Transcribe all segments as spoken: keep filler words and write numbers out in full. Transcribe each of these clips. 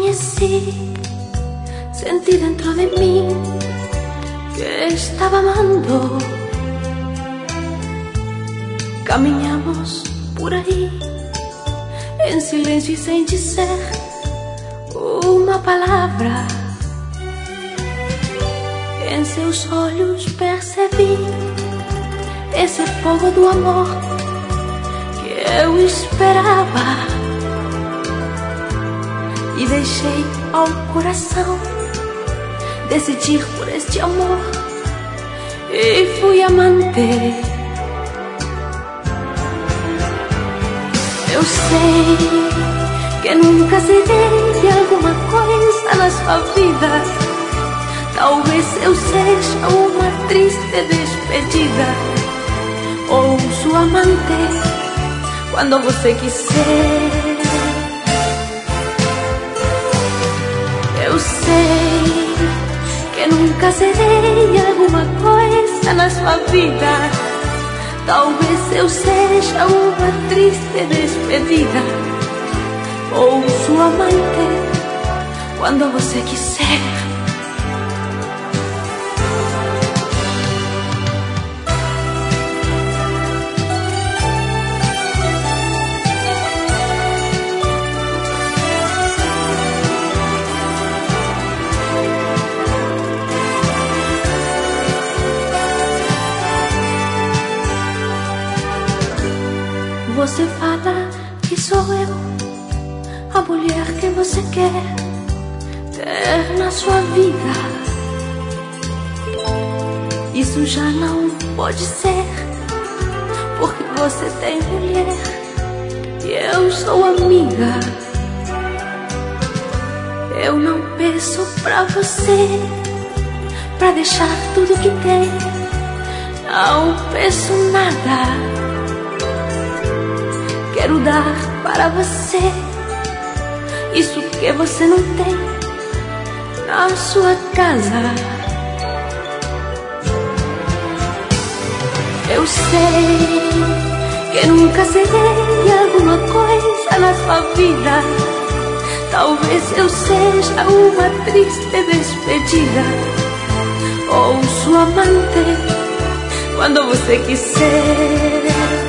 conheci, sentí dentro de mí que estaba amando. Caminhamos por aí em silêncio e sem dizer uma palavra. Em seus olhos percebi esse fogo do amor que eu esperava. E deixei ao coração decidir por este amor e fui amante. Eu sei que nunca serei de alguma coisa na sua vida. Talvez eu seja uma triste despedida ou sua amante quando você quiser. Eu sei que nunca serei alguma coisa na sua vida. Talvez eu seja uma triste despedida ou sua amante quando você quiser. Você fala que sou eu, a mulher que você quer ter na sua vida. Isso já não pode ser, porque você tem mulher e eu sou amiga. Eu não peço pra você pra deixar tudo que tem, não peço nada. Quero dar para você isso que você não tem na sua casa. Eu sei que nunca serei alguma coisa na sua vida. Talvez eu seja uma triste despedida ou sua amante quando você quiser.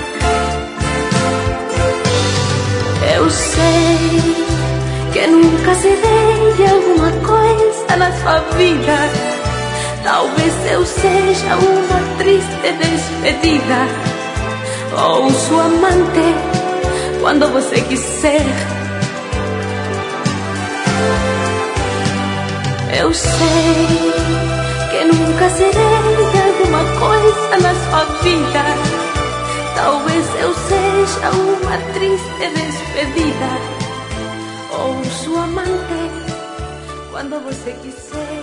Eu sei que nunca serei alguma coisa na sua vida. Talvez eu seja uma triste despedida ou sua amante quando você quiser. Eu sei que nunca serei alguma coisa na sua vida. Talvez eu seja uma triste despedida ou sua amante quando você quiser.